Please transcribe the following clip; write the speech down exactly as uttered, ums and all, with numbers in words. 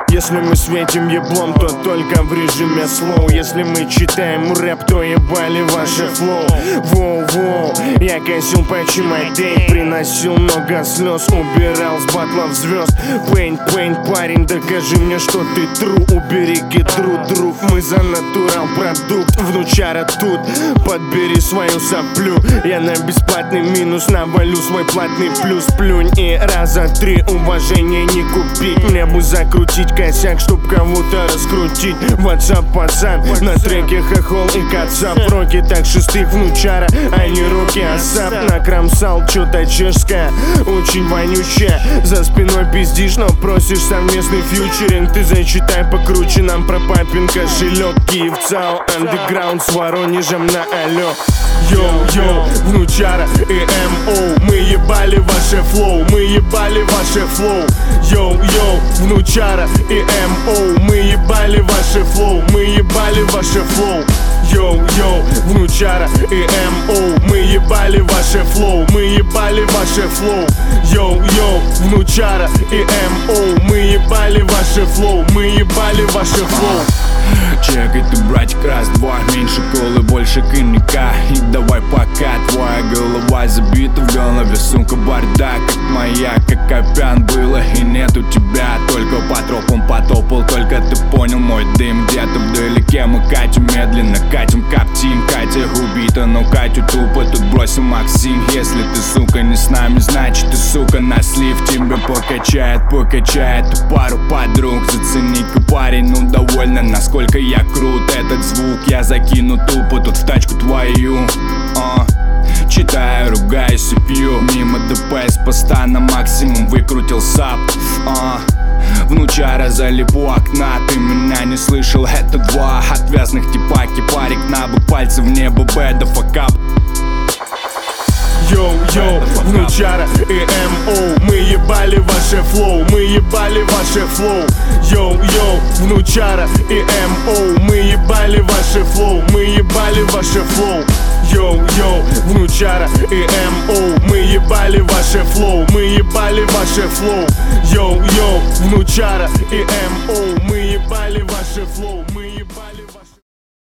Если мы светим еблом, то только в режиме слоу. Если мы читаем рэп, то ебали ваше флоу. Воу-воу, я косил почти мой день, приносил много слез, убирал с батлов звезд. Пейнт, пейнт, парень, докажи мне, что ты тру. Убереги труд, друг, мы за натурал продукт. Внучара тут, подбери свою соплю. Я на бесплатный минус навалю свой платный плюс. Плюнь и раза три, уважение не купить. Мне бы закрутить косяк, чтоб кого-то раскрутить. WhatsApp, пацан, на треке хохол и кацап. Роки так шестых внучара, а не руки асап. Накромсал что-то чешское, очень вонючее. За спиной пиздишь, но просишь совместный фьючеринг. Ты зачитай покруче, нам про папин кошелек. Киев ЦАО, андеграунд с Воронежем на алё. Йоу-йоу, внучара и эм о, мы ебали ваше флоу, мы ебали ваше флоу. Йоу-йоу, внучара и эм о, мы ебали ваше флоу, мы ебали ваше флоу. Йоу-йоу, внучара и эм о, мы ебали ваше флоу, мы ебали ваше флоу. Йоу-йоу, внучара и эм о, мы ебали ваше флоу, мы ебали ваше флоу. Чекай ты, братик, раз-два, меньше колы, больше коньяка. И давай пока твоя голова забита, в голове, сука, бардак. Как моя, как опян было и нету тебя. Только по тропам потопал, только ты понял мой дым. Где-то вдалеке мы катим медленно, катим, коптим. Катя убита, но Катю тупо тут бросил Максим. Если ты, сука, не с нами, значит ты, сука, на слив. Тебя покачает, покачает ту пару подруг. Зацени-ка, парень, ну довольно, насколько я крут. Этот звук я закину тупо тут в тачку твою. а. Читаю, ругаюсь и пью. Мимо ДП с поста на максимум выкрутил сап. а. Внучара залип у окна, ты меня не слышал, это два отвязных типа. Кипарик на бок, пальцы в небо, бэда, факап. Йоу-йоу, внучара и эм о, мы ебали ваше флоу, мы ебали ваше флоу. Йоу-йоу, внучара и эм о, мы ебали ваше флоу, мы ебали ваше флоу. Йоу-йоу, внучара и эм о, мы ебали ваше флоу, мы ебали ваше флоу. Йоу-йоу, внучара и эм о, мы ебали ваше флоу, мы